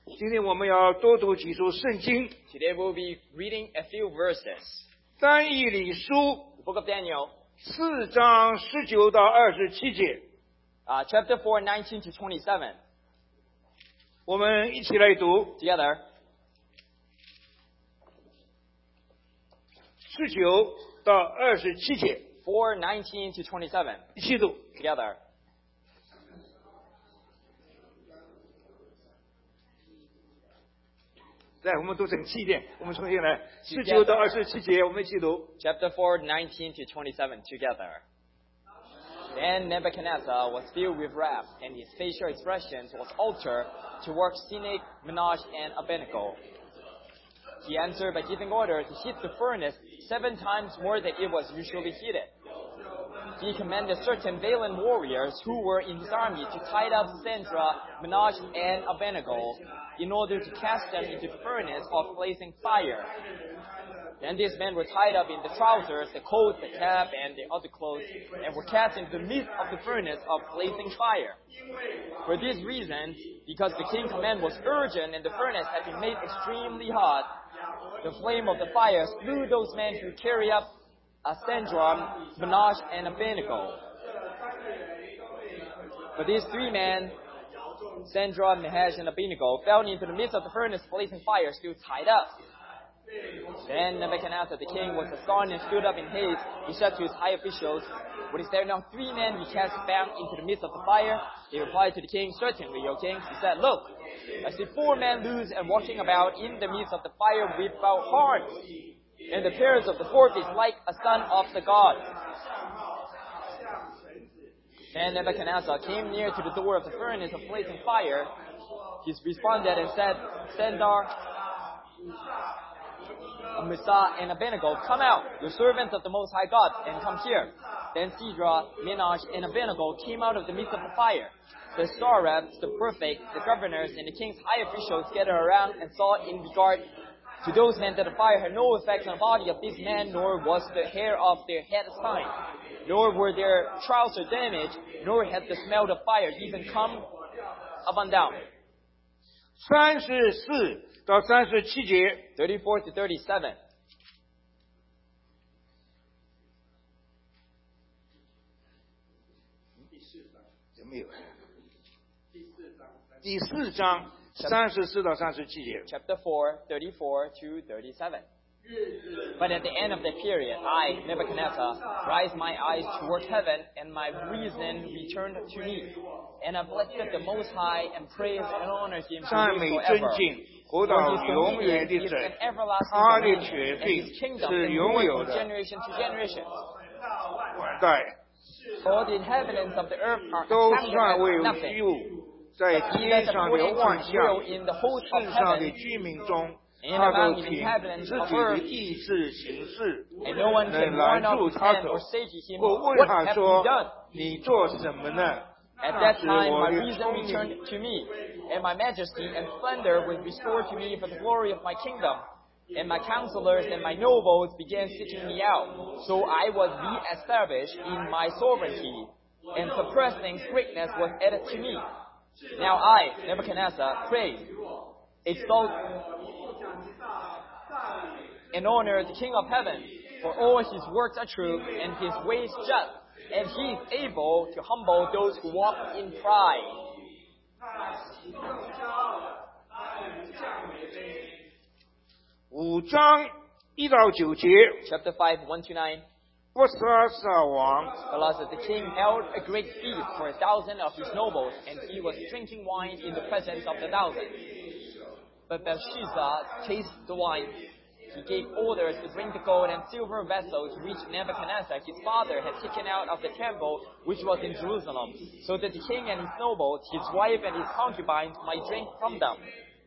今天我们要多读几处圣经。 Today we'll be reading a few verses. 但以理书 The book of Daniel, 4章19到27节， chapter 4, 19 to 27. 我们一起来读 Together. 19到27节， 4, 19 to 27. 一起读。 Together. 来，我们读整齐一点，我们重新来。19到27节，我们一起读。 Chapter 4, 19 to 27. Together. Then Nebuchadnezzar was filled with wrath, and his facial expressions was altered towards Sinek, Menach, and Abednego. He answered by giving order to heat the furnace 7 times more than it was usually heated. He commanded certain valiant warriors who were in his army to tie up Sandra, Menach, and Abednego in order to cast them into the furnace of blazing fire. Then these men were tied up in the trousers, the coat, the cap, and the other clothes, and were cast into the midst of the furnace of blazing fire. For this reason, because the king's command was urgent and the furnace had been made extremely hot, the flame of the fire slew those men who carried up Sandra, Menach, and Abednego. But these 3 men, Sandra, Menach, and Abednego, fell into the midst of the furnace blazing fire, still tied up. Then Nebuchadnezzar the king was astonished and stood up in haste. He said to his high officials, "What is there now 3 men we cast bound into the midst of the fire?" They replied to the king, "Certainly, O king." He said, "Look, I see 4 men loose and walking about in the midst of the fire without harms, and the appearance of the 4th is like a son of the gods." Then Nebuchadnezzar came near to the door of the furnace of blazing fire. He responded and said, "Sandar, Misah, and Abednego, come out, your servants of the Most High God, and come here." Then Sidra, Menach, and Abednego came out of the midst of the fire. The satraps, the prefects, the governors, and the king's high officials gathered around and saw in regard to those men that the fire had no effect on the body of these men, nor was the hair of their head assigned, nor were their trousers damaged, nor had the smell of fire even come up and down. 34到37节， 34 to 37. 有没有？第4章34到37节。 Chapter 4, 34 to 37. But at the end of the period, I, Nebuchadnezzar, raised my eyes toward heaven, and my reason returned to me. And I blessed the Most High and praised and honored Him 赞美尊 forever. 敬，活到 For His 永远 dominion 的 is 神 an，everlasting 他的 dominion, 权 and 柄 His kingdom 是 endures 永有 from 的， generation to generation. 万代 All the inhabitants of the earth are 都 accounted 算为 as 虚 nothing. 物，在 He 天 that 上的 according 万 to 象， will in the host of 世上的 heaven, 居民中， and 他都 among the 凭 inhabitants 自 of 己的 earth, 意志行事， and no one 能 can 拦 warn off 住 his 他 hand 走 or。say to him, 我问 "What 他 have 说 you done?" 你做什么呢？ At 那 that 时 time 我 my 的 reason 聪明 returned to me, and my majesty and splendor was restored to me for the glory of my kingdom. And my counselors and my nobles began seeking me out. So I was re-established in my sovereignty, and suppressing greatness was added to me. Now I, Nebuchadnezzar, praise, exalt, and honor the King of heaven, for all his works are true, and his ways just, and he is able to humble those who walk in pride. 5章1到9节， Chapter 5, 1 to 9. 波沙撒王 Alas, the king held a great feast for 1,000 of his nobles, and he was drinking wine in the presence of the 1,000. But Belshazzar tasted the wine. He gave orders to bring the gold and silver vessels which Nebuchadnezzar, his father, had taken out of the temple which was in Jerusalem, so that the king and his nobles, his wife and his concubines, might drink from them.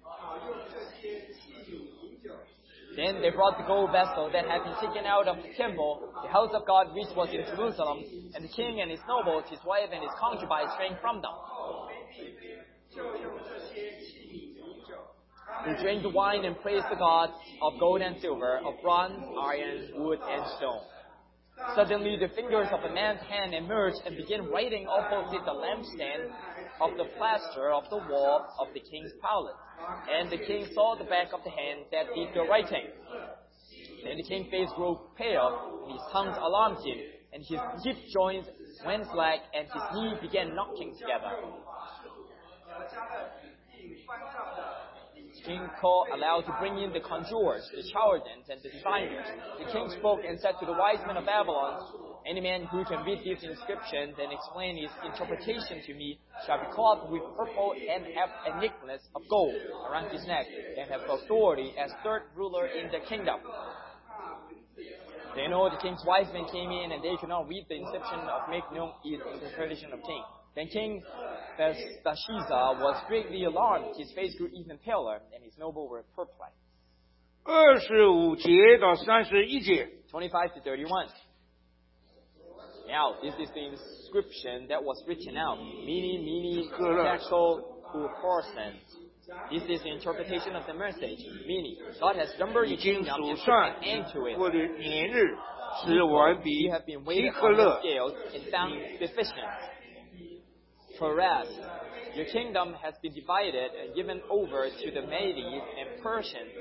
Then they brought the gold vessel that had been taken out of the temple, the house of God which was in Jerusalem, and the king and his nobles, his wife and his concubines drank from them. They drank the wine and praised the gods of gold and silver, of bronze, iron, wood, and stone. Suddenly the fingers of a man's hand emerged and began writing opposite the lampstand. of the plaster of the wall of the king's palace. And the king saw the back of the hand that did the writing. Then the king's face grew pale, and his tongue alarmed him, and his hip joints went slack, and his knee began knocking together. The king called aloud to bring in the conjurers, the Chaldeans, and the diviners. The king spoke and said to the wise men of Babylon, "Any man who can read these inscriptions and explain his interpretation to me shall be clothed with purple and have a necklace of gold around his neck, and have authority as third ruler in the kingdom." Then all the king's wise men came in, and they could not read the inscription or make known its interpretation of king. Then King Belshazzar was greatly alarmed. His face grew even paler, and his nobles were perplexed. 25节到31节。 25 to 31. Now, this is the inscription that was written out. Mene, Tekel, Upharsin. This is the interpretation of the message. Meaning, God has numbered your 已经 kingdom 数 and put 算 an end to it. 我的年日，使完毕 You have been 希 weighed 克 on the 勒 scales and found deficient. Whereas, your kingdom has been divided and given over to the Medes and Persians.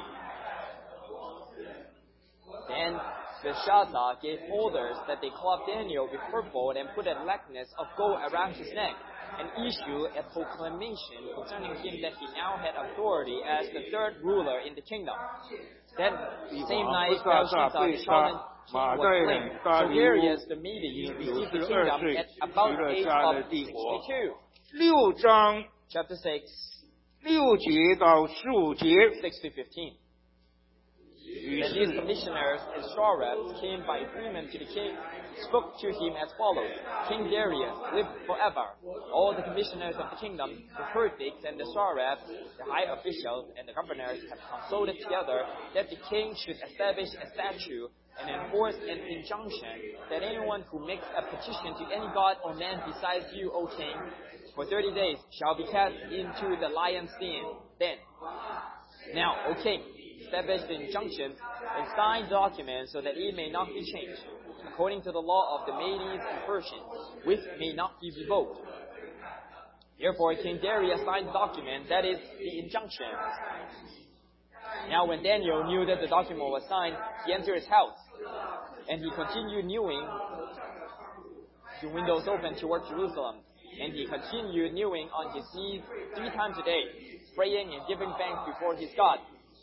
Then Belshazzar gave orders that they clothe Daniel with purple and put a likeness of gold around his neck, and issue a proclamation concerning him that he now had authority as the third ruler in the kingdom. That same night, Belshazzar the Chaldean king was slain. So Darius the Medes received the kingdom at about the age of 62. 6章 Chapter 6, 6节到15节。 6 to 15. 于 Then these 是 commissioners and satraps came by agreement to the king, spoke to him as follows: King Darius, live forever. All the commissioners of the kingdom, the prefects and the satraps, the high officials and the governors have consulted together that the king should establish a statute and enforce an injunction that anyone who makes a petition to any god or man besides you, O king, for 30 days shall be cast into the lion's den. Now, O king, establish the injunction and sign documents so that it may not be changed, according to the law of the Medes and Persians, which may not be revoked. Therefore, King Darius signed the document, that is, the injunction. Now, when Daniel knew that the document was signed, he entered his house, and he continued newing, the windows open toward Jerusalem, and he continued newing on his knees 3 times a day, praying and giving thanks before his God,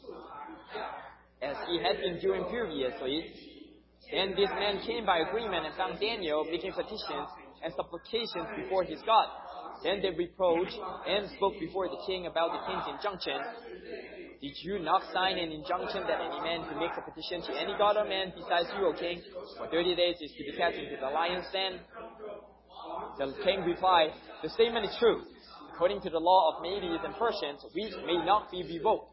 as he had been doing previously. Then this man came by agreement and found Daniel making petitions and supplications before his God. Then they reproached and spoke before the king about the king's injunction. Did you not sign an injunction that any man who makes a petition to any god or man besides you, O king, for 30 days is to be cast into the lion's den? The king replied, the statement is true, according to the law of Medes and Persians, which may not be revoked.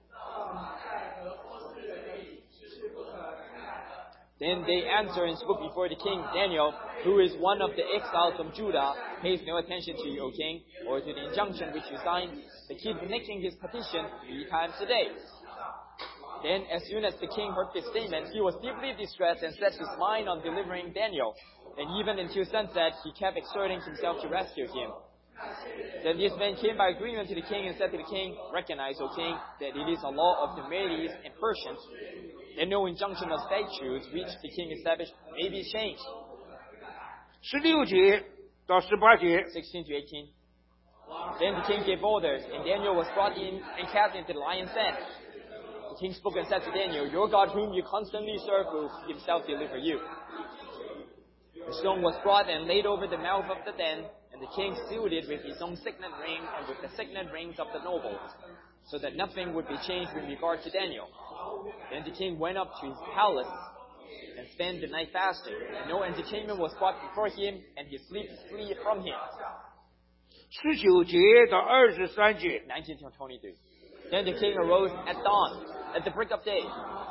Then they answered and spoke before the king. Daniel, who is one of the exiles from Judah, pays no attention to you, O king, or to the injunction which you signed, but keeps making his petition 3 times a day. Then, as soon as the king heard this statement, he was deeply distressed and set his mind on delivering Daniel. And even until sunset, he kept exerting himself to rescue him. Then this man came by agreement to the king and said to the king, recognize, O king, that it is a law of the Medes and Persians, and no injunction of statutes which the king established may be changed. 16节到18节。 16 to 18. Then the king gave orders, and Daniel was brought in and cast into the lion's den. The king spoke and said to Daniel, your God whom you constantly serve will himself deliver you. The stone was brought and laid over the mouth of the den, and the king sealed it with his own signet ring and with the signet rings of the nobles, so that nothing would be changed with regard to Daniel. Then the king went up to his palace and spent the night fasting. And no entertainment was brought before him, and his sleep fled from him. 19节到23节。 19 to 23. Then the king arose at dawn, at the break of day.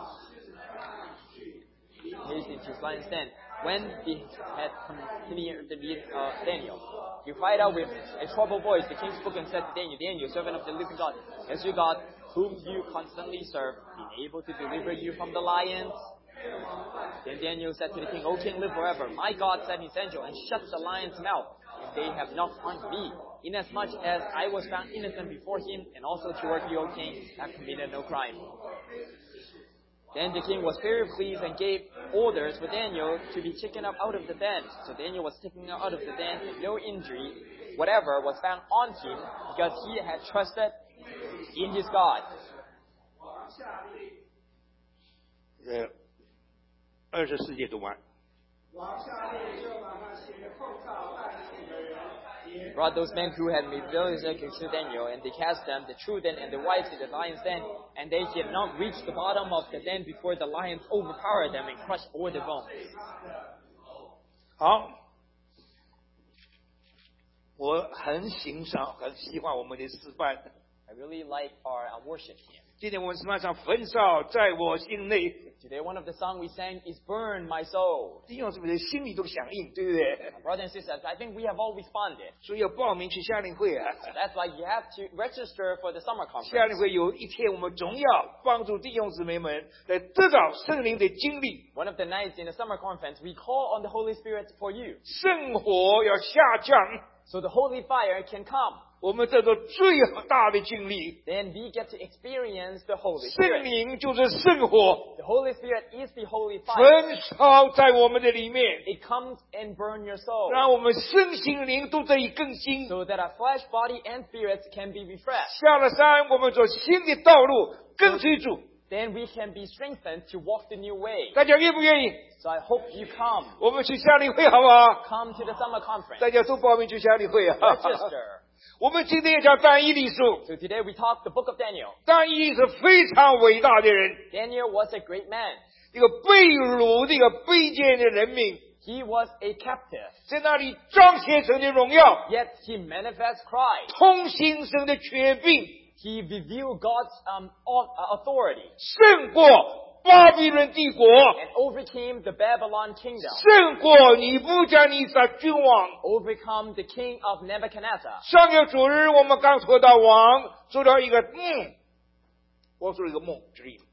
He's into his lion's den. When he had continued to meet Daniel, he cried out with a troubled voice. The king spoke and said to Daniel, Daniel, servant of the living God, has your God, whom you constantly serve, been able to deliver you from the lions? Then Daniel said to the king, O king, live forever. My God sent his angel and shut the lion's mouth, and they have not harmed me, inasmuch as I was found innocent before him, and also toward you, O king, have committed no crime. Then the king was very pleased and gave orders for Daniel to be taken up out of the den. So Daniel was taken out of the den, and no injury whatever was found on him, because he had trusted in his God. 24节读完。 Brought those men who had made villages against Daniel, and they cast them, the children and the wives, in the lion's den, and they had not reached the bottom of the den before the lions overpowered them and crushed all the bones. 好，我很欣赏、很喜欢我们的示范。 I really like our worship here. 今天我们示范上焚烧在我心内。 Today, one of the songs we sang is "Burn My Soul." 弟兄姊妹的心里都响应，对不对？ Brothers and sisters, I think we have all responded. 所以要报名去夏令会啊！ So that's why you have to register for the summer 夏令 conference. 会有一天，我们总要帮助弟兄姊妹们来得到圣灵的经历。 One of the nights in the summer conference, we call on the Holy Spirit for you, 圣火要下降， so the holy fire can come. 我们得到最大的经历。 Then we get to experience the Holy 圣 Spirit. 灵就是圣火， The Holy Spirit is the holy fire. 焚烧在我们的里面， It comes and burn your soul, 让我们身心灵都得以更新。 so that our flesh, body, and spirits can be refreshed. 下了山，我们走新的道路，跟随主。 Then we can be strengthened to walk the new way. 大家愿不愿意？ So I hope you come. 我们去夏令会好不好？ Come to the summer conference. 大家都报名去夏令会啊！ Register. 我们今天也讲但以理书， So today we talk the book of Daniel. 但以理是非常伟大的人， Daniel was a great man. 一个被掳的一个卑贱的人民， He was a captive. 在那里彰显神的荣耀， Yet he manifests Christ. 通行神的权柄， He revealed God's authority 胜过巴比伦帝国， and overcame the Babylon kingdom. 胜过尼布甲尼撒君王。 Overcome the king of Nebuchadnezzar. 上个主日我们刚说到王做了一个梦，我做了一个梦之一。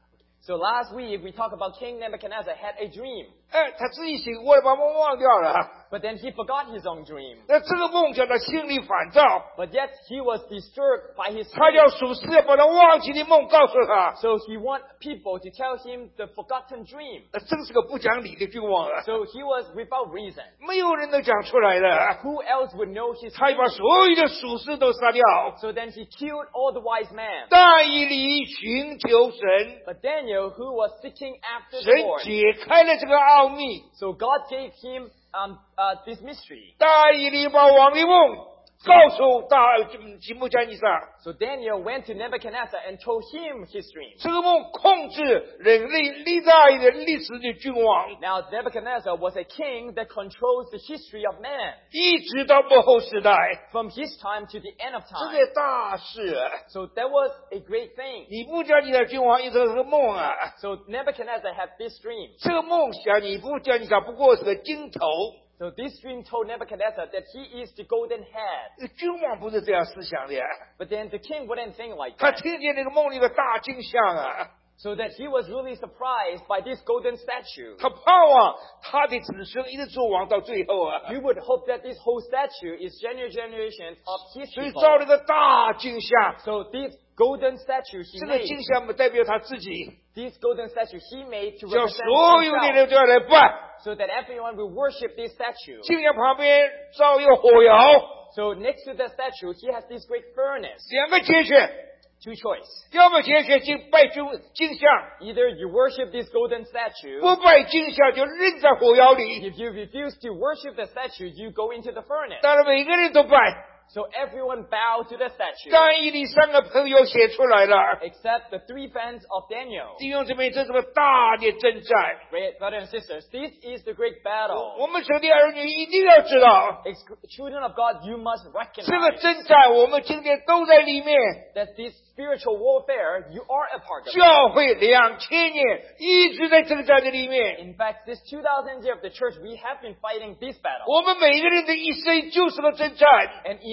So last week we talked about King Nebuchadnezzar had a dream. 哎，他自己醒过来把梦忘掉了。 But then he forgot his own dream. 那这个梦叫他心里烦躁， But yet he was disturbed by his 他 dream. 要属世要把他忘记的梦告诉他。 So he want people to tell him the forgotten dream. 真是个不讲理的君王啊！ So he was without reason. 没有人能讲出来的。 Who else would know his 他 dream? 把所有的属世都杀掉。 So then he killed all the wise men. 但以理寻求神， But Daniel, who was seeking after the 神 Lord, 解开了这个奥秘。 so God gave him this mystery. 但以理把王的梦告诉吉姆加尼撒。 So Daniel went to Nebuchadnezzar and told him his dream. 这个梦控制人类历代的历史的君王， Now Nebuchadnezzar was a king that controls the history of man 一直到末后时代， from his time to the end of 这 time. 个大事。 So that was a great thing. 尼布甲尼撒君王一直是个梦啊， So Nebuchadnezzar had this dream. 这个梦想尼布甲尼撒不过是个金头， So this dream told Nebuchadnezzar that he is the golden head. 君王不是这样思想的， But then the king wouldn't think like 他 that. 听见那个梦里的大金像啊， So that he was really surprised by this golden statue. 他盼望他的子孙一直做王到最后啊， He would hope that this whole statue is generations of his 所以 people. 造了个大金像。 So this golden statue he 这个 made, 金像不代表他自己， this golden statue he made to 叫 represent 所有的 himself, 人都要来拜。 so that everyone will worship this statue. 金像旁边造一个火窑， So next to the statue, he has this great furnace. 两个节选， Two choice. 要么节选拜金像， Either you worship this golden statue, 不拜金像就扔在火窑里。 if you refuse to worship the statue, you go into the furnace. 当然每个人都拜， So everyone bowed to the statue, 但以理三个朋友写出来了。 except the three friends of Daniel. 弟兄姊妹，这是个大的征战。 Great brothers and sisters, this is the great battle. 我们神的儿女一定要知道， Children of God, you must 这个 recognize 征战我们今天都在里面。 that this spiritual warfare, you are a part of it. 教会2000年一直在征战的里面， In fact, this 2000 years of the church, we have been fighting this battle. 我们每一个人的一生就是个征战。 And in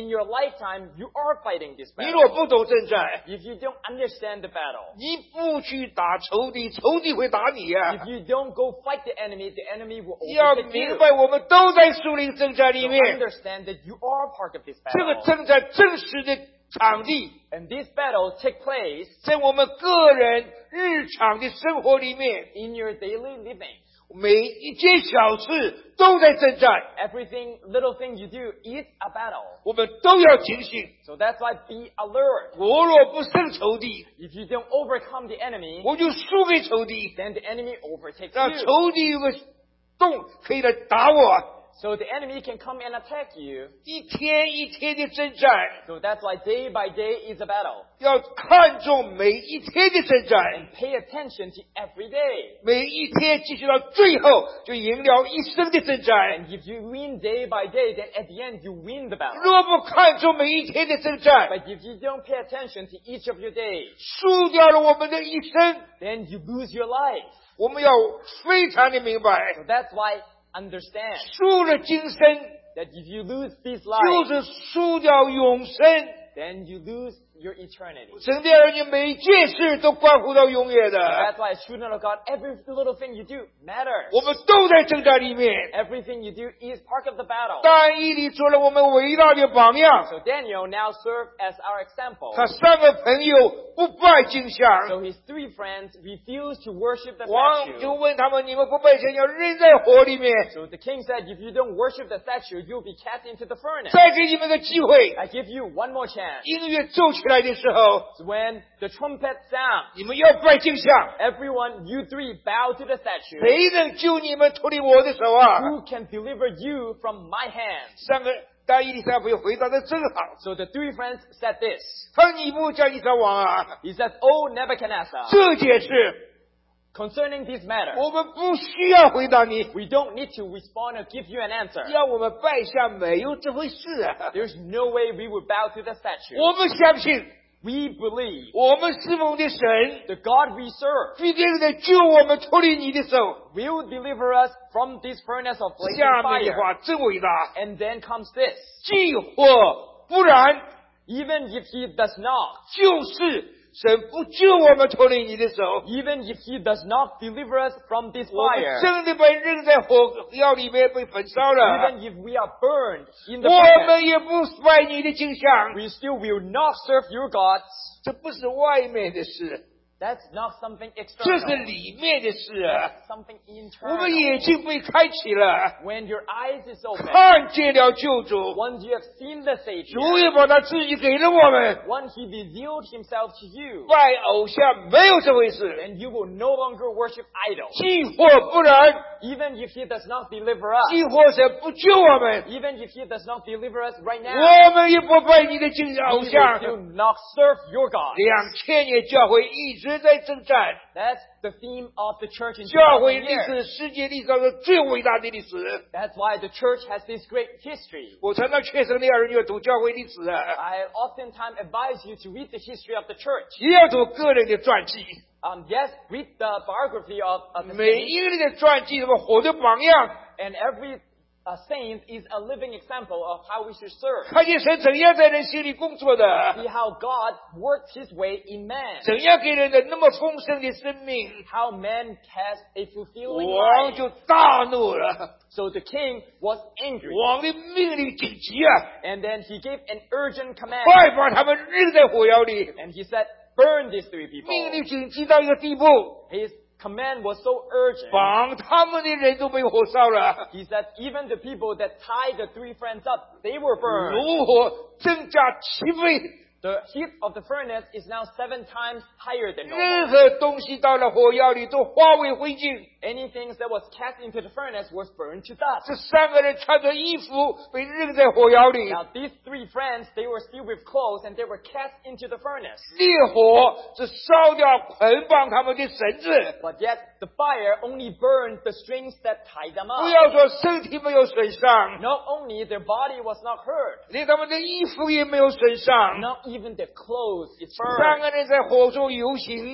in your lifetime, you are fighting this 你 battle. 若不懂征战， If you don't understand the battle, 你不去打仇敌，仇敌会打你呀、 if you don't go fight the enemy will 你要 overtake 明 you. 白，我们都在属灵征战里 So 面。 understand that you are part of this 这个 battle. 征战真实的场地， And this battle take place 在我们个人日常的生活里面， in your daily living. 每一件小事都在征战， Everything, little thing you do is a battle. 我们都要警醒。 So that's why be alert. 我若不胜仇敌， If you don't overcome the enemy, 我就输给仇敌， then the enemy overtakes 让 you. 仇敌有个洞可以来打我。 So the enemy can come and attack you. 一天一天的征战， So that's why day by day is a battle. 要看重每一天的征战， And pay attention to every day. 每一天继续到最后，就赢了一生的征战。 And if you win day by day, then at the end you win the battle. 若不看重每一天的征战， But if you don't pay attention to each of your days, 输掉了我们的一生。 then you lose your life. 我们要非常的明白， So that's why understand 输了今生， that if you lose this 就 life, 是输掉永生。 then you lose your eternity. 神的儿女每一件事都关乎到永远的， That's why, children of God, every little thing you do matters. 我们都在征战里面。 Everything you do is part of the battle. 但以理做了我们伟大的榜样， So Daniel now served as our example. 他三个朋友不拜金像， So his three friends refused to worship the 王就 statue. 问他们：你们不拜神，要扔在火里面。 So the king said, if you don't worship the statue, you'll be cast into the furnace. 再给你们个机会， I give you one more chance. 音乐奏起来的时候， So when the trumpet sounds, 你们要拜金像。 everyone, you three, bow to the statue. 谁能救你们脱离我的手啊？ Who can deliver you from my hands? 三个但以理三朋友回答的真好。 So the three friends said this. 他说：“尼布甲尼撒王啊， He says, Oh Nebuchadnezzar, 这件事 concerning this matter, 我们不需要回答你， we don't need to respond or give you an answer. 要我们拜下没有这回事啊！ There's no way we would bow to the statue. 我们相信， We believe 我们侍奉的神 the God we serve 必定能救我们脱离你的手。 will deliver us from this furnace of blazing 下面的 fire. 话真伟大， And then comes this. 既或不然， Even if he does not, 就是神不救我们脱离你的手， even if he does not deliver us from this 我们 fire, 真的被扔在火窑里面被焚烧了。 even if we are burned in the 我 furnace, 们也不拜你的景象， we still will not serve your gods. 这不是外面的事， That's not something 这是 external. 里面的事啊！ That's something 我们眼 internal. 睛被开启了， When your eyes is open, 看见了救主， once you have seen the 主 Savior, 也把他自己给了我们。 once he revealed himself to you, 拜偶像没有这回事， then you will no longer worship idols. 既或不然， Even if he does not deliver us, 既或神不救我们， even if he does not deliver us right now, 我们也不拜你的敬 we 偶 will 像。 still not serve your God. 2000年教会一直在征战， That's the theme of the church in 教会 2000 历 years. 史世界历史上的最伟大的历史。 That's why the church has this great history. 我常常劝生的儿女要读教会历史啊， I oftentimes advise you to read the history of the church. 也要读个人的传记。 Yes, read the biography of the 每 saints, 一个人的传记，什么活的榜样， and every saint is a living example of how we should serve. 看见神怎样在人心里工作的， See how God worked his way in man. 怎样给人的那么丰盛的生命， How man has a fulfilling 王 life. 就大怒了， So the king was angry. 王的命令紧急啊， And then he gave an urgent command. 快把他们扔在火窑里。 And he said, burn these three 命 people. 令紧急到一个地步， His command was so urgent. 绑他们的人都被火烧了， He said even the people that tied the three friends up, they were burned. 炉火增加7倍， The heat of the furnace is now 7 times higher than 任 normal. 何东西到了火窑里都化为灰烬。 Anything that was cast into the furnace was burned to dust. 这三个人穿着衣服被扔在火窑里， Now these three friends, they were still with clothes and they were cast into the furnace. 烈火是烧掉捆绑他们的绳子。 But yet the fire only burned the strings that tied them 不 up. 要说身体没有损伤， Not only their body was not hurt, 连他们的衣服也没有损伤。 not even their clothes is 三 burned. 个人在火中游行，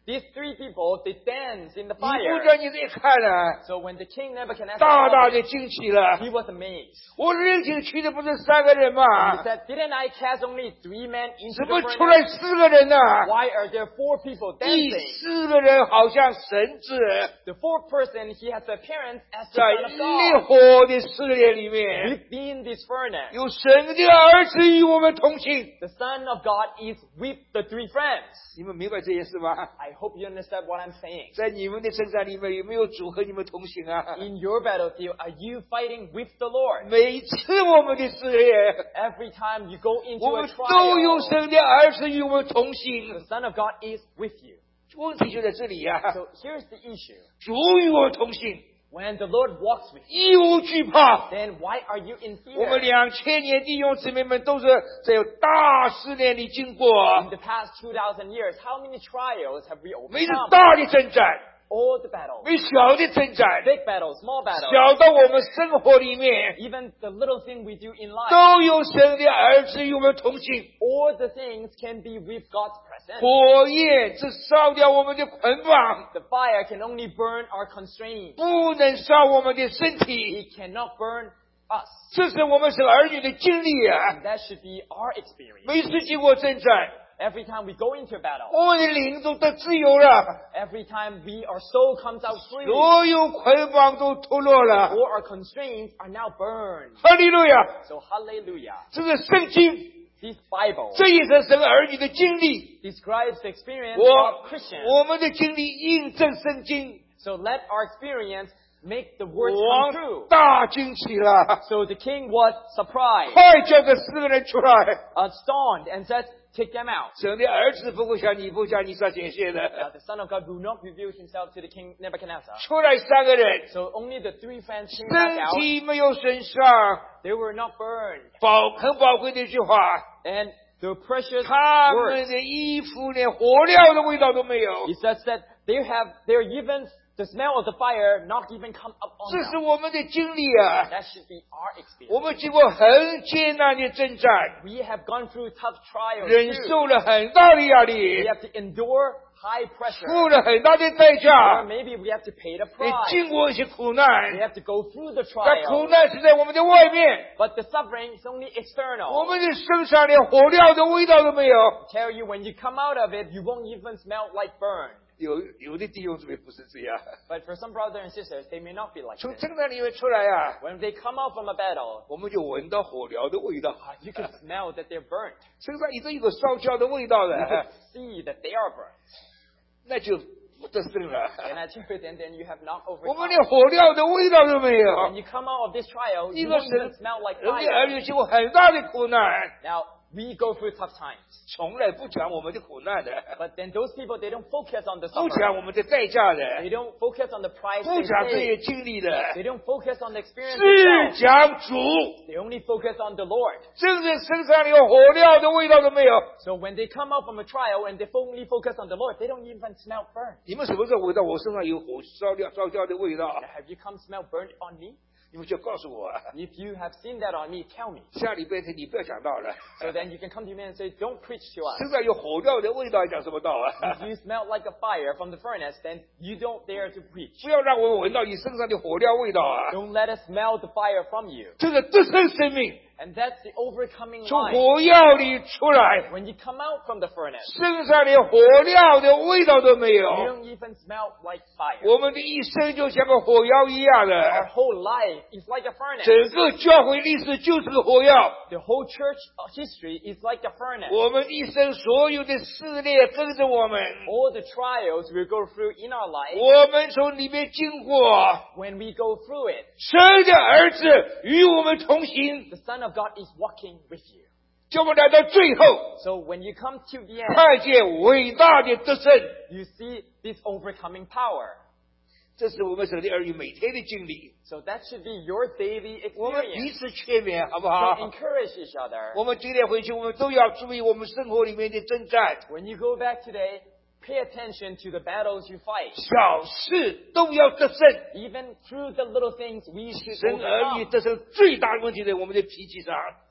These three people, they dance in the 尼布 fire. 甲尼撒一看啊， So when the king Nebuchadnezzar 大 saw 大 this, 的惊奇了。 he was amazed. 我人请去的不是3个人 He 吗？ said, didn't I cast only 3 men into 怎 the 么出来 furnace? 4个人呢？ Why are there 4 people 第 dancing? 4个人好像神子， The 4th person, he has the appearance as the 在 son of 烈 God. 火的试炼里面， Within this furnace, 有神的儿子与我们同行。 the son of God is with the 3 friends. 你们明白这件事吗？ I hope you understand what I'm saying. 在你们的征战里面，有没有主和你们同行啊？ In your battlefield, are you fighting with the Lord? 每一次我们的试炼， Every time you go into 我 a 们都有 trial, 神的儿子与我们同 the 行。 son of God is with you. 问题就在这里呀、 So here's the issue. 主与我们同行， When the Lord walks with you, 一无惧怕。 then why are you in 我们 fear? 2000年弟兄姊妹们都是在有大试炼里经过， In the past 2,000 years, how many trials have we 没是 overcome? 大的征战， All the battles. 没小的征战， Big battles, small battles. 小到我们生活里面 Even the little thing we do in life. 都有神的儿子与我们同行。 All the things can be with God's presence. 火焰只烧掉我们的捆绑， The fire can only burn our constraints. 不能烧我们的身体。 It cannot burn us. 这是我们是儿女的经历啊！ And that should be our experience. 每次经过征战， Every time we go into a battle, 我们的灵都得自由了， every time our soul comes out free, 所有捆绑都脱落了。 all our constraints are now burned. 哈利路亚！ So hallelujah. 这是圣经， This Bible 这也是神儿女的经历。 describes the experience 我 of Christians. 我们的经历印证圣经， So let our experience make the words come 王 true. 大惊奇了， So the king was surprised, 快叫这4个人出来！ astonished, and said, take them out. 神的儿子不会像你不像你所显现 Now 的， the son of God will not reveal himself to the king Nebuchadnezzar. 出来3个人， So only the 3 friends came back 身 out. 体没有损伤， They were not burned. 很宝贵的一句话， And the precious 他们 words. 的衣服连火料的味道都没有。 It says that they're even the smell of the fire not even come up on 这是 them. 我们的经历啊！ That should be our 我 experience. 们经过很艰难的征战， We have gone through tough trials 忍 too. 受了很大的压 We 力， have to endure high pressure. 付了很大的代 Or 价， maybe we have to pay the 也 price. 经过一些苦 We 难。 have to go through the 但苦 trial. 难是在我们的外面， But the suffering is only 我 external. 们的身上连火料的味道都没有。 I tell you, when you come out of it, you won't even smell like burn. 有的弟兄姊妹不是这样， But for some brothers and sisters, they may not be like 从 this. 征战里面出来啊， When they come out from a battle, 我们就闻到火燎的味道， you can smell that they're burnt. 身上已经有烧焦的味道 You 了 can，see that they are burnt. 那就不得胜了。 And I tell you, then you have not 我们 overcome. 连火料的味道都没 When 有。 you come out of this trial, 一 you 个 won't 神 even smell like 人的儿 fire. 女经过很大的苦难， Now, we go through tough times. 从来不讲我们的苦难的， But then those people, they don't focus on the 不讲 suffering. 我们的代价的， They don't focus on the price 不 they 讲这 pay. 些经历的， They don't focus on the experience 是 itself. 讲主。 They only focus on the Lord. 甚至身上连火料的味道都没有。 So when they come out from a trial and they only focus on the Lord, they don't even smell burnt. 你们什么时候闻到我身上有火烧焦的味道？ Now, have you come smell burnt on me? 你们就告诉我， If you have seen that on me, tell me. 下礼拜天你不要讲道了。 So then you can come to me and say, don't preach to us. 身上有火料的味道，讲什么道啊？ If you smell like a fire from the furnace, then you don't dare to preach. 不要让我闻到你身上的火料味道啊！ Don't let us smell the fire from you. 这个得胜生命 And that's the overcoming 从 life. 火药里出来， When you come out from the furnace, 身上连火料的味道都没 you 有。 don't even smell like fire. 我们的一生就像个火药一样 Our 的， whole life is like a furnace. 整个教会历史就是个火药。 The whole church history is like a furnace. 我们一生所有的试炼跟着我们， All the trials we go through in our life, 我们从里面经过。 when we go through it, 神的儿子与我们同行， the Son of God is walking with you. 叫我们来到最后， So when you come to the end, 看见伟大的得胜。 you see this overcoming power. 这是我们神的儿女每天的经历。 So that should be your daily 我们彼 experience. 此劝勉，好不 So 好？ encourage each other. 我们今天回去，我们都要注意我们生活里面的征战， When you go back today, pay attention to the battles you fight. 小事都要得胜。 Even through the little things, we should 神儿女 overcome. 得胜最大的问题在我们的脾气上，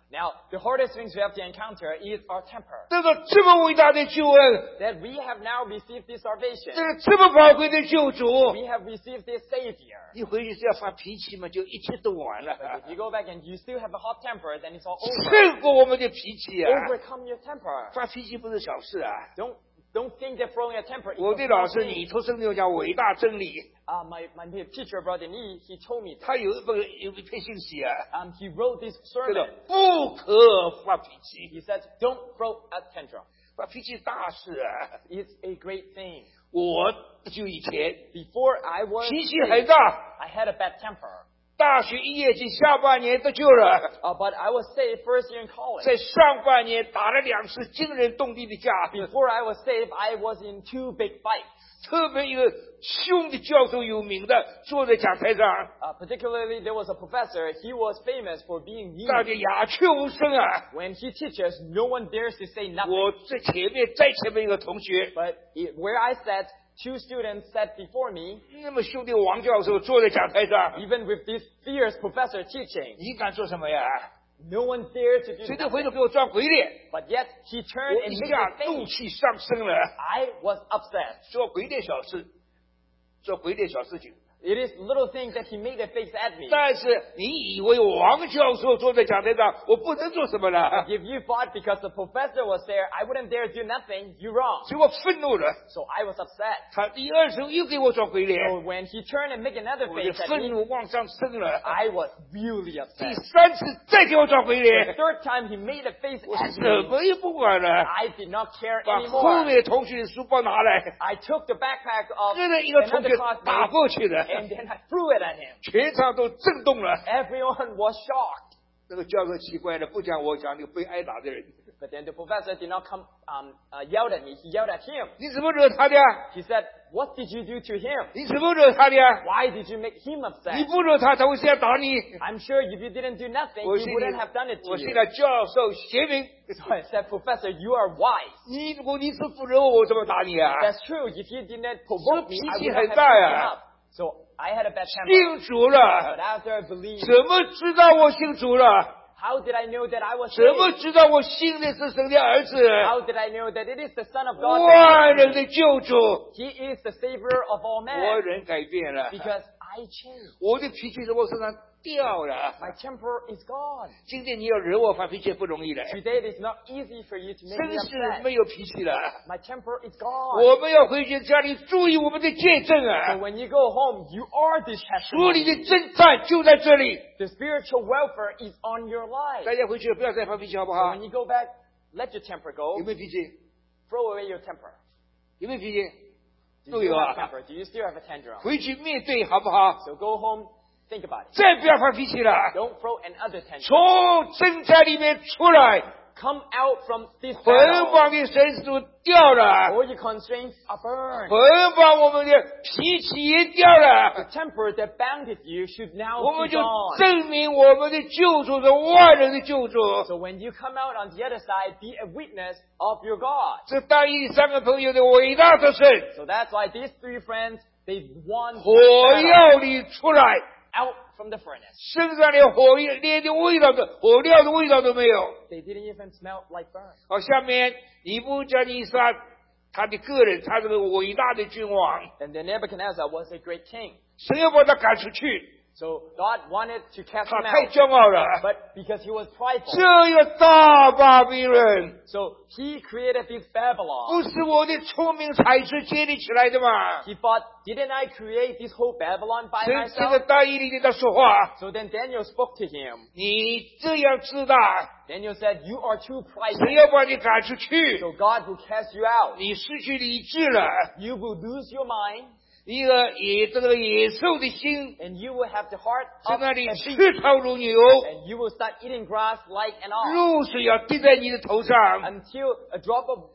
Now, the hardest things we have to encounter is our temper. 得到这么伟大的救恩， That we have now received this 这 salvation. 个这么宝贵的救主， We have received this Savior. 你回去只要发脾气嘛，就一切都完 But 了， if you go back and you still have a hot temper, then it's all over. 胜过我们的脾气啊！ Overcome your temper. 发脾气不是小事啊！ Don't think that throwing a temper is 我 a 的老 small 师 thing. 你出生就讲伟大真理， My teacher, Brother Lee, he told me that. 他有一篇信息啊， He wrote this 这个 sermon. 不可发脾气， He said, don't throw a tantrum. 发脾气大事啊！ It's a great thing. 我就以前 Before I was 脾气 saved, 很大， I had a bad temper. 大学一业绩下半年得救了， But I was saved first year in college. 在上半年打了2次惊人动地的架， Before I was saved, I was in 2 big fights. 特别一个凶的教授有名的坐在讲台上， Particularly, there was a professor. He was famous for being 大 mean. 家鸦雀无声啊！ When he teaches, no one dares to say nothing. 我在前面，再前面一个同学， But where I sat, 2 students sat before me. 那么凶的王教授坐在讲台上， Even with this fierce professor teaching, 你敢做什么呀？ no one dared to do 谁都回 nothing. 头给我装鬼脸， But yet, he 我 turned and 一 made 下 a 怒 face. 气上升了， I was upset. 做鬼脸小事，做鬼脸小事情。 It is little things that he made a face at me. 但是你以为王教授坐在讲台上，我不能做什么了？ If you thought because the professor was there, I wouldn't dare do nothing, you're wrong. 所以我愤怒了。 So I was upset. 他第二次又给我装鬼脸， So when he turned and made another 我的 face at 愤 me, 怒往上升了。 I was really 第 upset. 3次再给我装鬼 The 脸， third time he made a face 我 at 什 me, 么也不管了， I did not care 把后 anymore. 面同学的书包拿来， I took the backpack of 跟着一个同 another 学打 classmate 过去了， and then I threw it at him. 全场都震动了。 Everyone was shocked. 那个教授奇怪了，不讲我讲那个被挨打的人， But then the professor did not come yelled at me. He yelled at him. 你怎么惹他的呀？ He said, what did you do to him? 你怎么惹他的呀？ Why did you make him 你 upset? 不惹他，他会这样打你。 I'm sure if you didn't do nothing, 我 he 心 wouldn't have done 里 it，to 我心 you. 里教授贤明， So I said, Professor, you are wise. 你如果你是不惹我，我怎么打你啊？ That's true. If you didn't provoke me, I 脾气 would 很 not have 大 beaten 呀。 him up. So I had a bad temper. 信主了 But，after I believed, 怎么知道我信主了？ how did I know that I was 怎么 saved? 知道我信的是神的儿子？ How did I know that it is the Son of God? 万人的救主， He is the Savior of all 我 men. 人改变了， Because I changed. 我的脾气从我身上掉了。 My temper is gone. 今天你要惹我发脾气不容易的， Today it is not easy for you to make 真 me 是 upset. 没有脾气了。 My temper is gone. 我们要回去家里注意我们的见证 So 啊！ when you go home, you are this 属灵 testimony. 的征战就在这里。 The spiritual welfare is on your 大 life. 家回去不要再发脾气，好不 So 好？ when you go back, let your temper 有 go. 没有脾气？ Throw away your temper. 有没有脾气？ Do 都 you 有 have 啊！ temper? Do you still have a tantrum? 回去面对好不好？ So go home, think about it. 再不要发脾气了， Don't throw another tantrum. 从征战里面出来， Come out from this 捆 battle. 绑的绳子掉了， All your constraints are burned. 捆绑我们的脾气也掉 The 了， temper that bounded you should now 我 be 们就 gone. 证明我们的救主是万人的救主。 So when you come out on the other side, be a witness of your God. 这大义3个朋友的伟大的胜， So that's why these 3 friends, they won 火 this battle 药里出来， out from the furnace. 身上连火焰连的味道都火料的味道都没有。 They didn't even smell like burn. 好，下面尼布甲尼撒他的个人，他这个伟大的君王， And then Nebuchadnezzar was a great king. 神要把他赶出去， So God wanted to cast 他 him 太 out. 骄傲了。 But because he was prideful, 这个大巴比伦 so he created this Babylon. 不是我的聪明才智建立起来的吗？ He thought, didn't I create this whole Babylon by 这个 myself? 大义里跟他说话， So then Daniel spoke to him. 你这样自大， Daniel said, you are too 神 prideful. 要把你赶出去， So God will cast you out. 你失去理智了， You will lose your mind 一个这个野兽的心 and you will have the heart 在 of 那 a 里 beast 吃草如牛， and you will start eating grass like an ox 露水要滴在你的头上， until a drop of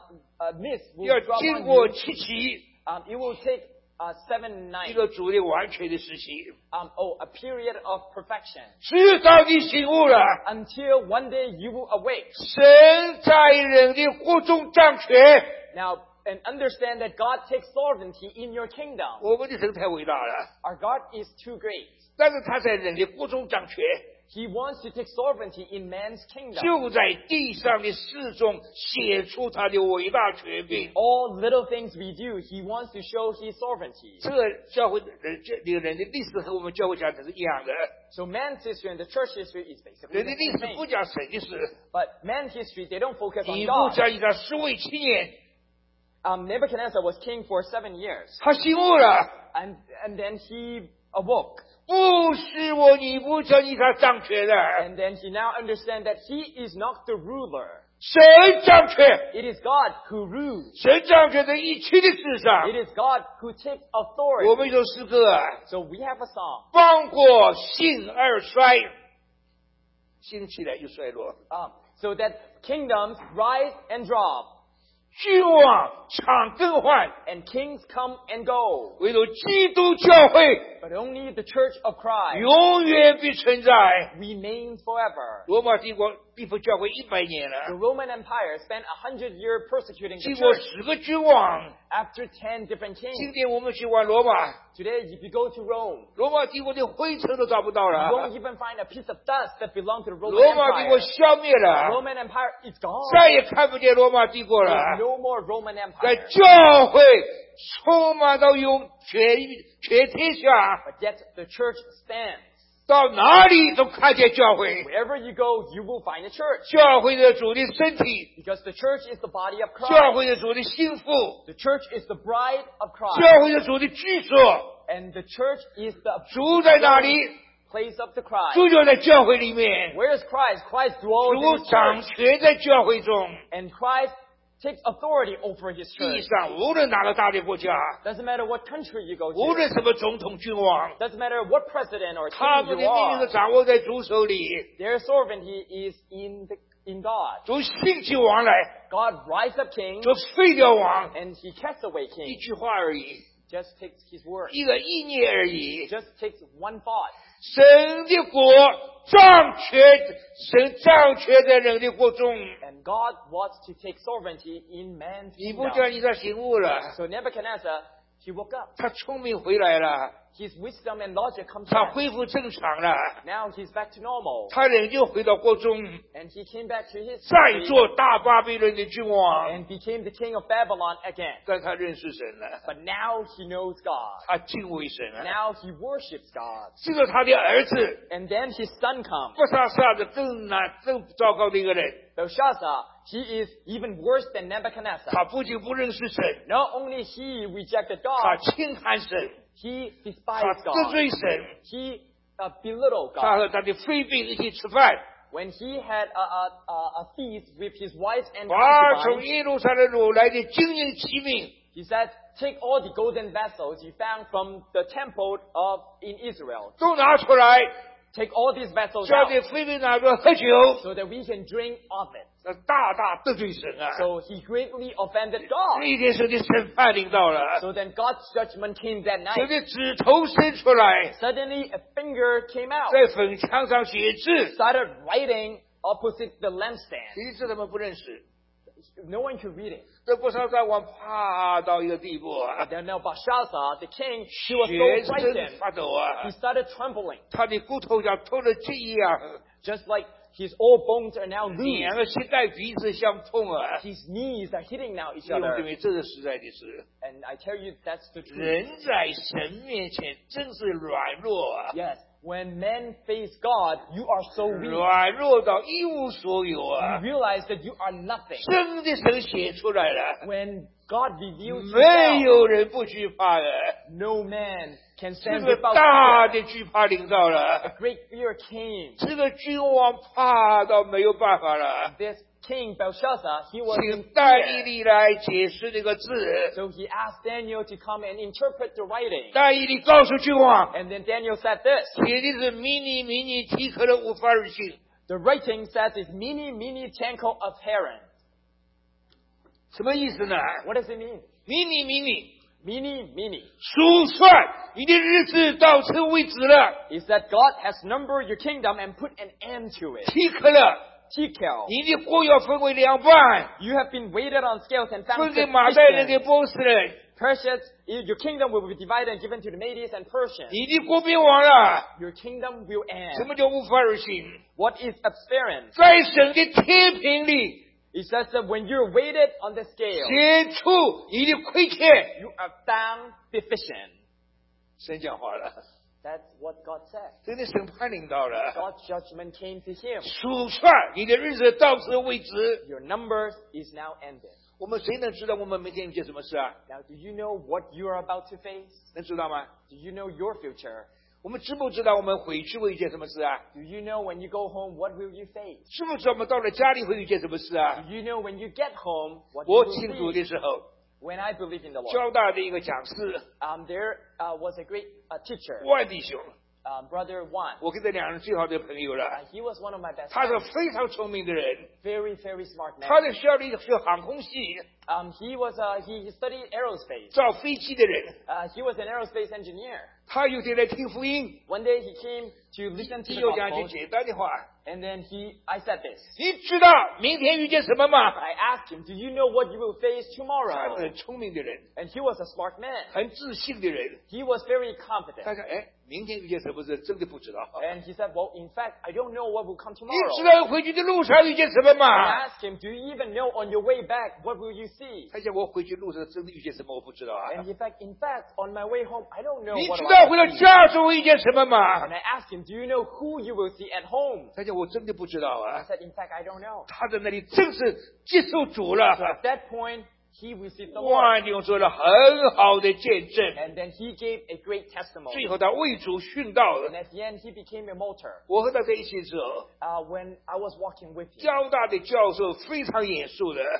mist 要 will drop 经 on 过 you. 7期， It will take 7 一 nights. 个主的完全的时期， A period of perfection 直到你醒悟了， until one day you will awake. 神在人的国中掌权。 Now, and understand that God takes sovereignty in your kingdom. 我们的神太伟大了， Our God is too great. 但是他在人的国中掌权， He wants to take sovereignty in man's kingdom. 就在地上的事中写出他的伟大权柄。 All little things we do, he wants to show his sovereignty. 这个教会人的历史和我们教会讲的是一样的。 So man's history and the church history is basically 人 the 的历 same 史 thing. 不讲神的事， But man's history, they don't focus on 尼布 God. 甲尼撒10位7年， Nebuchadnezzar was king for 7 years. 他醒悟了， And then he awoke. 不是我尼布甲尼撒掌权的， And then he now understands that he is not the ruler. 神掌权， It is God who rules. 神掌权在一切的事上。 It is God who takes 我 authority. 们有诗歌啊， So we have a song. 邦国兴而衰，兴起来又衰落， So that kingdoms rise and drop. 君王常更换， And kings come and go. 唯独基督教会 But only the church of Christ 永远必存在。 remains forever. 罗马帝国逼迫教会100年 The 了， Roman Empire spent 100 years persecuting 经 the 过 church 10个君王。 after 10 different 今 kings. 天我们去玩罗马， Today, if you go to Rome, 罗马帝国的灰尘都找不到 you won't 了， even find a piece of dust that belonged to the Roman 罗马帝国 Empire. 消灭了， Roman Empire is gone. 再也看不见罗马帝国了。 There's no more Roman 在 Empire. 教会充满到全天下， But yet the church stands. 到哪里都看见教会。 Wherever you go, you will find a church. 教会的主的身体， Because the church is the body of 教 Christ. 会的主的心腹， The church is the bride of Christ. 教会的主的居所， And the church is the 主在哪里？ place of the Christ. 主就在教会里面， Where is Christ? Christ dwells in 主 his 掌 church. 权在教会中。 And Christ takes authority over his 地 church. 上无论哪个大的国家， Doesn't matter what country you go 无 to. 论什么总统君王， Doesn't matter what president or 他 king 们的 you 命令 are. 都掌握在主手里。 Their sovereignty is in God. 主兴起王来， God rise up kings 主废掉王， and he casts away 一 kings. 句话而已， Just takes his word. 一个意念而已。 Just takes one thought. 神的国掌权，神掌权在人的国中。 And God wants to take sovereignty in man's 你不 kingdom. 叫你他醒悟了， So Nebuchadnezzar, he woke up. 他聪明回来了， His wisdom and logic comes 他 back. 恢复正常了， Now he's back to normal. 他人就回到国中， And he came back to his 再 country 做大巴比伦的君王。 and became the king of Babylon again. 但他认识神了， But now he knows God. 他敬畏神了。 Now he worships God. 这个他的儿子， And then his son comes. 不杀杀的更难、更糟糕的一个人。 Belshazzar, he is even worse than Nebuchadnezzar. 他不仅不认识神， Not only he rejected 他 God, 轻看神， he 他 despised 得 God. 罪神。 He belittled 他 God. 和他的妃嫔一起吃饭， When he had a feast with his wives and 把从 concubines, 耶路撒冷掳来的金银器皿， he said, take all the golden vessels you found from the temple in Israel. 都拿出来， Take all these vessels 叫 out 这妃嫔拿着喝酒， so that we can drink of it. 那大大得罪神啊！ So he greatly offended God. 那一天神的审判临到了， So then God's judgment came that 神 night. 的指头伸出来， Suddenly a finger came out, 在粉墙上写字。 started writing opposite the lampstand. 其实他们不认识， No one could read it. 这不少在往怕到一个地步啊， Then now Belshazzar, the king, he was 全 so 身 frightened. 发抖啊 He，started trembling, 他的骨头像脱了筋一样， just like his all bones are now loose. 两个膝盖彼此相碰啊。 His knees are hitting now each 弟兄姊 other. 妹，这是实在的事。 And I tell you, that's the truth. 人在神面前真是软弱啊， Yes, when men face God, you are so weak. 软弱到一无所有 You 啊。 realize that you are nothing. 真的神写出来了， When God reveals 没 himself, 有人不惧怕的。 no man can 这 stand 个 without 大 fear. 的惧怕临到 A 了， great fear came. 这个君王怕到没有办法了。 This king Belshazzar, he was in 请但以 fear. 理来解释这个字。 So he asked Daniel to come and interpret the writing. 但以理告诉君王， And then Daniel said this. 写的是迷你迷你饥渴的无法而行。 The writing says it's mini tanko of Haran. 什么意思呢？ What does it mean? 迷你迷你， Mini. 数算你的日子到此为止了， Is that God has numbered your kingdom and put an end to it. 饥渴了， Tekel. 你的国要分为两半， You have been weighted on scales and found 分给马代人，给 sufficient. 波斯人。 Persians, your kingdom will be divided and given to the Medes and Persians. 你的国灭亡了， Your kingdom will 什 end. 么叫无法而行？ What is absperance? 在神的天平里， It says that when you're weighted on the scale, 显出你的亏欠。 you are found deficient. 神讲话了， That's what God said. 真的审判领到了， God's judgment came to him. 数算你的日子到此为止。 Your numbers is now ended. 我们谁能知道我们明天遇见什么事啊？ Now, do you know what you are about to face? 能知道吗？ Do you know your future? 我们知不知道我们回去会遇见什么事啊？ Do you know when you go home, what will you face? 知不知道我们到了家里会遇见什么事啊？ Do you know when you get home, what you 我 will 庆祝 see? 的时候， When I believe in the Lord. 交大的一个讲师 There was a great teacher, 万弟兄， Brother Wan. 我跟这两人最好的朋友了。 He was one of my best 他是 friends. 非常聪明的人， Very, very smart man. 他在学校里学航空系， He studied aerospace. 造飞机的人。 He was an aerospace engineer. 他有天来听福音， One day he came to listen to 第 the 六讲句 gospel, 简单的话， and then I said this. 你知道明天遇见什么吗？ I asked him, do you know what you will face 他 tomorrow? 很聪明的人， And he was a smart man. 很自信的人。 He was very confident. 他说：“哎，明天遇见什么事，真的不知道。 And he said, well, in fact, I don't know what will come 你 tomorrow. 知道回去的路上遇见什么 I 吗？ asked him, do you even know on your way back, what will you see? 他讲我回去路上真的遇见什么，我不知道啊。 And in fact, on my way home, I don't know 你 what 知 will 道 I 回到 see. 家时候遇见什么吗 And？I asked him, do you know who you will see at home? 他讲我真的不知道 I 啊。 said, in fact, I don't know. 他在那里正式接受主了。 At that point, he received the Lord. 万弟兄做了很好的见证， And then he gave a great testimony. 最后他为主殉道 And 了。 at the end, he became a martyr. 我和他在一起的时候， When I was walking with him. 交大的教授非常严肃的，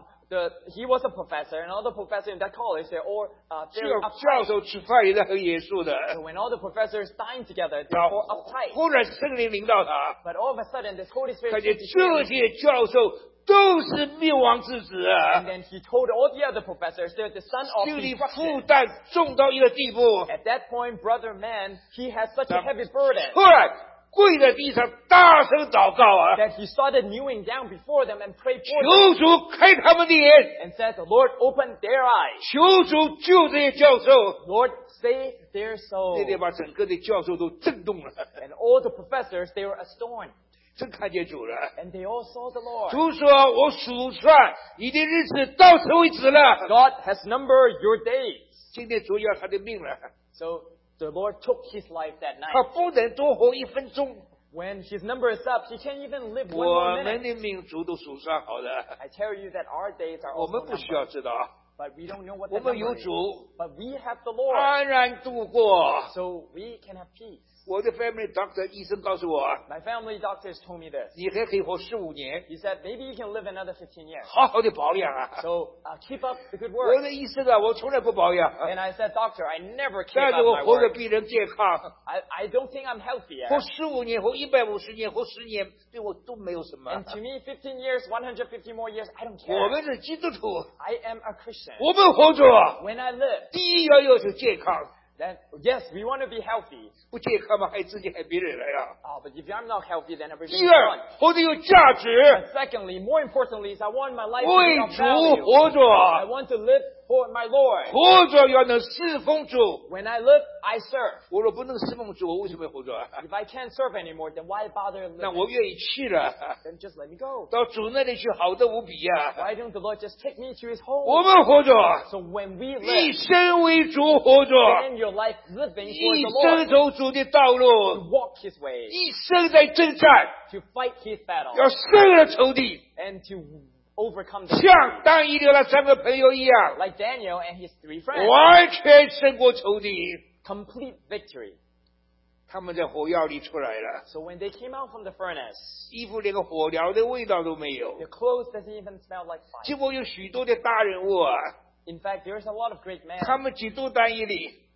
He was a professor, and all the professors in that college, they're all 教 very 教 uptight. 授吃饭也是很严肃的。 So when all the professors dine together, 然 they're 后 all uptight. 忽然圣灵领导他， But all of a sudden, this Holy Spirit 看见 came to 这 him, 些教授都是灭亡之子 and 啊， then he told all the other professors, they're the son of 心里负 destruction. 担重到一个地步， At that point, brother man, he had such a heavy burden 突然跪在地上大声祷告啊， that he started kneeling down before them and prayed for 求 them, 主开他们的眼， and said, Lord, open their eyes. 求主救这些教授。 Lord, save their 那天 souls. 把整个的教授都震动了， And all the professors, they were astonished. 真看见主了。 And they all saw the Lord. 主说：“我数算你的日子到此为止了。 God has numbered your days. 今天主要他的命了， So the Lord took his life that 他 night. 不能多活1分钟。 When his number is up, he can't even live one 我 more 们 minute. 的命主都数算好了， I tell you that our days are 我 also 们不需要 numbered. 知道， But we don't know what 我 that 们有 number is. 主， But we have the Lord. 安然度过。 So we can have peace. 我的 family doctor 医生告诉我， My family doctors told me this. 你还可以活15年， He said, maybe you can live another 15 years. 好好的保养啊。 So keep up the good 我 work. 的医生啊，我从来不保养， And I said, doctor, I never keep 但 up 是我 my 活得 work. 比人健康， I don't think I'm healthier. 活15年，活150年，活10年，对我都没有什么。 And to me, 15 years, 150 more years, I don't 我 care. 们是基督徒， I am a Christian. 我们活着， When I live, 第一要求健康， then yes, we want to be healthy. 不健康嘛，害自己害别人了呀。 But if I'm not healthy, then everything's 第二 gone.， 活得有价值， But secondly, more importantly, is I want my life to be 为 of 主 value. 活 I 着， want to live for my Lord. 活着要能侍奉主。 When I live, I serve. 我若不能侍奉主，我为什么要活着？ If I can't serve anymore, then why bother 那 living? 我愿意去了， Then just let me go. 到主那里去，好的无比呀。 Why don't the Lord just take me to His 我 home? 们活着， So when we 一 live, 生为主活着， spend your life living 一 for the 生 Lord, 走主的道 to 路， walk His way, 一生在征战， to fight His battle, 要胜了仇敌， and to overcome the 像但以理那3个朋友一样， like Daniel and his 3 friends. 完全胜过仇敌。 Complete victory. 他们在火药里出来了， So when they came out from the furnace, 衣服连个火燎的味道都没有。 their clothes doesn't even smell like fire. 结果有许多的大人物啊， In fact, there's a lot of great men. 他们嫉妒但以理，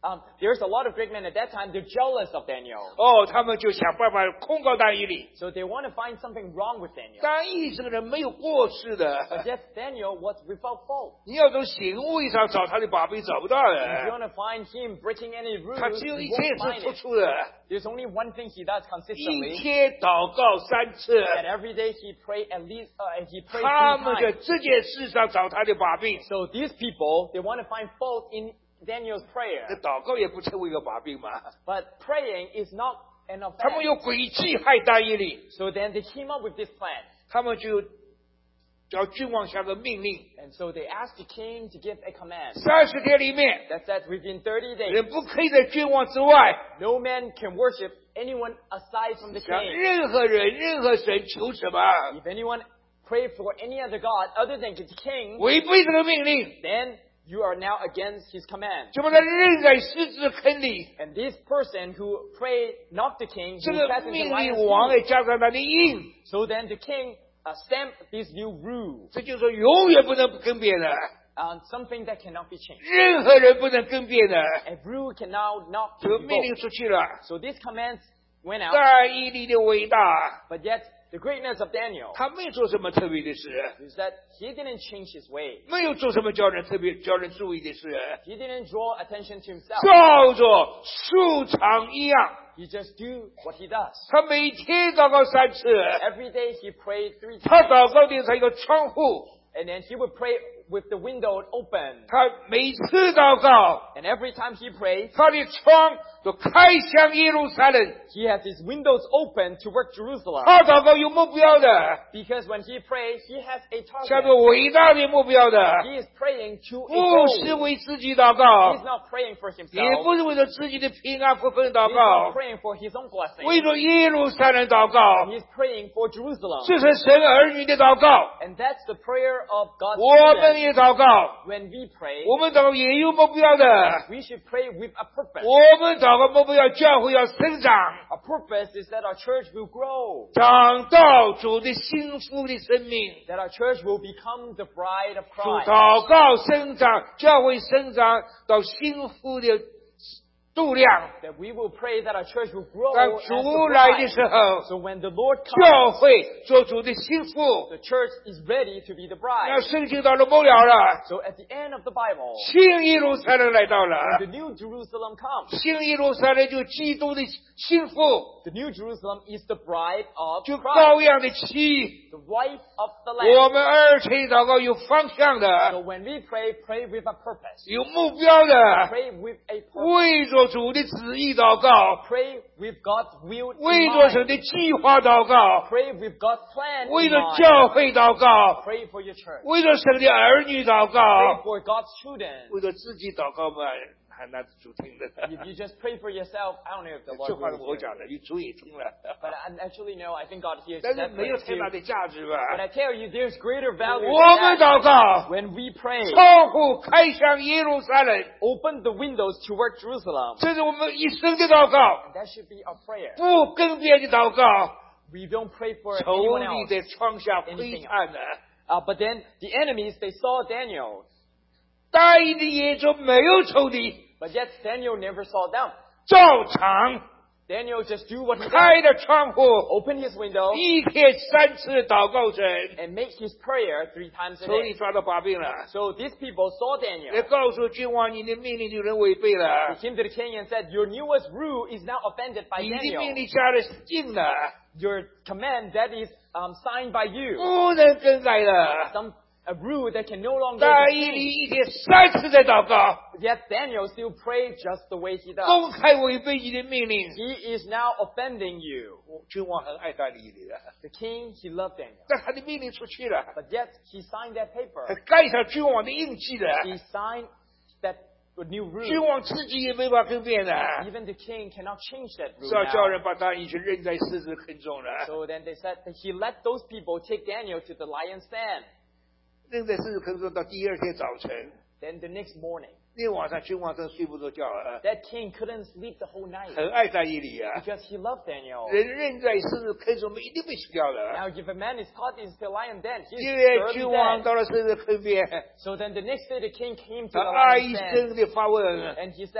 there's a lot of great men at that time. They're jealous of Daniel. 他们就想办法控告但以理。 So they want to find something wrong with Daniel. 但以理这个人没有过失的， But yet Daniel was without fault. 你要从行为上找他的把柄，找不到 If you 的。 want to find him breaking any rules, 他只有 you 一件 won't 事 find 突 it. 出的， There's only one thing he does 一 consistently. 天祷告3次， That every day he prayed at least he prayed 他 3 们在 times. 这件事上找他的把柄。 So these people, they want to find fault in Daniel's 那 prayer. 祷告也不成为一个把柄嘛？ But praying is not an 他们 offense. 有诡计害但以理， So then they came up with this plan. 他们就叫君王下个命令， And so they asked the king to give a command 30天里面， that said within 30 days, 人不可以在君王之外 no man can worship anyone aside from the 向 king. 任何人、任何神求什么， If anyone pray for any other god other than the king, 违背这个命令， then you are now against his command. 就把他扔在狮子坑里。 And this person who prayed not the king, 这 who 个 sat in the 命 lion's 令王 den. 也加上他的印， So then the king stamped this new rule, 这就是说永远不能更变的， something that cannot be changed. 任何人不能更变的。 A rule can now not 这 be 个命令 revoked. 出去了， So this command went out, 但以理的伟大， but yet the greatness of Daniel 他没有做什么特别的事， is that he didn't change his way. 没有做什么叫人注意的事， He didn't draw attention to himself. 照着素常一样， He just do what he does. 他每天祷告3次， Every day he prayed 3 他 times. 祷告的是一个窗户， And then he would pray with the window open. 他每次祷告， And every time he prayed, 他的窗都开向耶路撒冷， he has his windows open toward Jerusalem. 他祷告有目标的， Because when he prays, he has a 向 target. 着伟大的目标的， He is praying to a 不是 goal. 为自己祷 He's 告， not praying for 也 himself. 不是为了自己的平安福分 He's 祷 not 告， praying for his own blessing. 为了耶路撒冷祷告， He's praying for Jerusalem. 这是神儿女的祷告。 And that's the prayer of God's 我们 children. 也祷告， When we pray, 我们祷告也有目标的。 we should pray with a purpose. 我们祷告目标，教会要生长， Our purpose is that our church will grow. 长到主的幸福的生命。 That our church will become the bride of 主 Christ. 祷告生长，教会生长到幸福的度量。 That we will pray that our church will grow 当 as 主 the 来的 bride. 时候， So when the Lord 教 comes, 会做主的幸福。 the church is ready to be the 那 bride. 圣经到了末了了， So at the end of the Bible, 新耶路撒冷来到了， when the new Jerusalem comes, 新耶路撒冷就基督的幸福， the new Jerusalem is the bride of 就 Christ, 羔羊的妻。 the wife of the 我 Lamb. 们二层祷告有方向 So 的， when we pray, pray with a purpose. 有目标的， Pray with a purpose. 为着主的旨意祷告， Pray with God's will in 为着 mind. 神的计划祷告， Pray with God's plan 为 in 着 mind. 教会祷告， Pray for your church. 为着神的儿女祷 Pray 告， for God's children. 为着自己祷告嘛，还拿主听的。 If you just pray for yourself, I don't know if the 这 Lord 话是 will 我 hear. 讲的，你主也听了， But actually, no, I think God hears 但是 that 没有 prayer 太大 too. 的价值吧？ But I tell you, there's greater value 我 than 们 that. 祷告， When we pray, 窗户开向耶路撒冷， open the windows toward Jerusalem. 这是我们一生的祷告， And that should be our prayer. 不更变的祷告。 We don't pray for 仇 anyone 敌 else. 在窗下窥探的， But then the enemies, they saw Daniel. 大义的眼中没有仇敌， But yet Daniel never saw them. 照常 Daniel just do what he does. 开了窗户， Open his window 一天3次祷告神， and make his prayer 3 times a 仇 day. 敌抓到把柄了。 So these people saw 也 Daniel. 告诉君王，你的命令有人违背 They 了， came to the king and said, your newest rule is now offended by 你的命 Daniel. 令下了印了， Your command that is signed by you. 不能更改了。 A rule that can no longer 大 be 义 changed. 里一天3次在祷告， Yet Daniel still prayed just the way he does. 公开违背你的命令。 He is now offending you. 君王很爱大义里的， The king, he loved Daniel. 但他的命令出去了， But yet he signed that paper. 还盖上君王的印记的。 He signed that new 君 rule. 王自己也没法更变的， Even the king cannot change that rule 是要叫人 now. 把大义去扔在狮子坑中了。 So then they said that he let those people take Daniel to the lion's den. 扔在狮子坑中到第二天早晨， Then the next morning, 那晚上君王真睡不着觉啊， that king couldn't sleep the whole night 很爱大义里啊。 because he loved Daniel. 人扔在狮子坑中，一定被吃掉的。 Now, if a man is caught in the lion den, he's 因为 surely 君王 dead. 到了狮子坑边， So then the next day the king came to 他 the 爱 lion's 一 den 生的发问： and he said,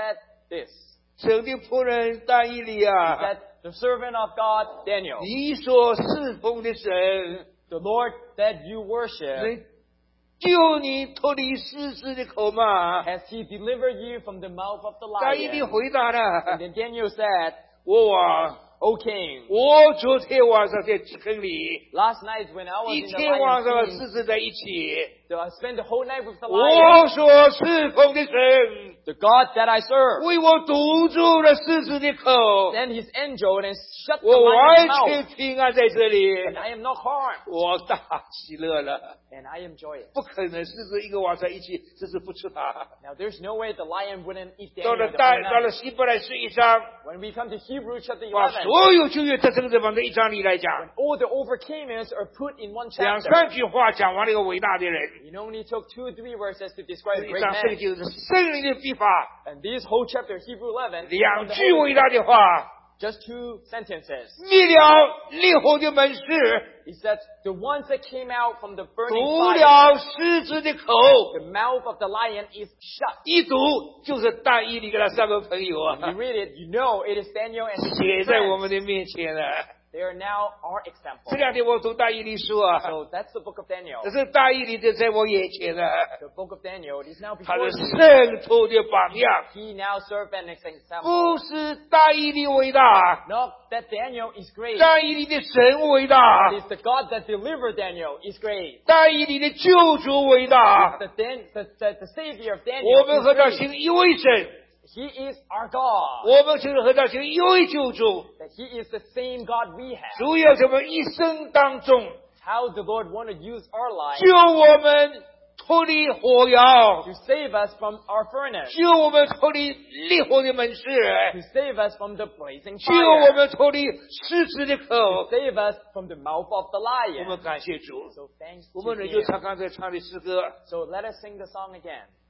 this. 神的仆人但以理 He 啊， said, the servant of God, Daniel, 你所侍奉的神， the Lord that you worship, 能救你脱离狮子的口吗？ has he delivered you from the mouth of the 但以理 lion? 回答 And 了， then Daniel said, 我王， O king, 我昨天晚上在坑里， last night when I was 一 in the 天晚 lion 上 den, 狮子在一起， so I spent the whole night with the lion. 我所侍奉的神 The God that I serve 为我堵住了狮子的口， sent his angel and shut the 我 lion's 完 mouth. 全平安在这里， And I am not harmed. 我大喜乐了。 And I am joyous. 不可能狮子一个晚上一起，狮子不吃它。 Now there's no way the lion wouldn't eat 到 Daniel 了 the 到 whole 了 night. 希伯来书1章， When we come to Hebrews chapter 把 11, 所有旧约特征者放在1章里来讲， all the overcomers are put in one 两 chapter. 三句话讲完了一个伟大的人。 It only took 2 or 3 verses to describe a 一 great 章圣 man. 经是圣灵的笔法， And this whole chapter, Hebrew 11, 两 from the 句 Holy 伟大 Spirit, 的话， just 2 sentences. 灭了烈火的门市， He said, the ones that came out from the burning 堵 fire, 了狮子的口， the mouth of the lion is shut. 一堵就是但以理跟他3个朋友 When you 啊， read it, you know it is Daniel and his 写在我 friends. 们的面前了。 They are now our example. 这2天我读但以理书啊， So that's the book of Daniel. 这是但以理的在我眼前的， The book of Daniel is now 他 before 是 you. 圣徒的榜样， He now served as an example. 不是但以理伟大， Not that Daniel is great. 但以理的神伟大 It，is the God that delivered Daniel is great. 但以理的救主伟大。 The Savior of 我 Daniel 们 is 和他 great. 行一位神， He is our God. 我们就是和他行一位救主。 That He is the same God we have. 主要在我们一生当中， How the Lord want to use our life 救我们脱离火窑， to save us from our furnace. 救我们脱离烈火的门市， To save us from the blazing 救我 fire. 们脱离狮子的 To 口。 save us from the mouth of the 我 lion. 们感谢主， So thanks 我 to 们人就 Him. 唱刚才唱的诗歌。 So let us sing the song again.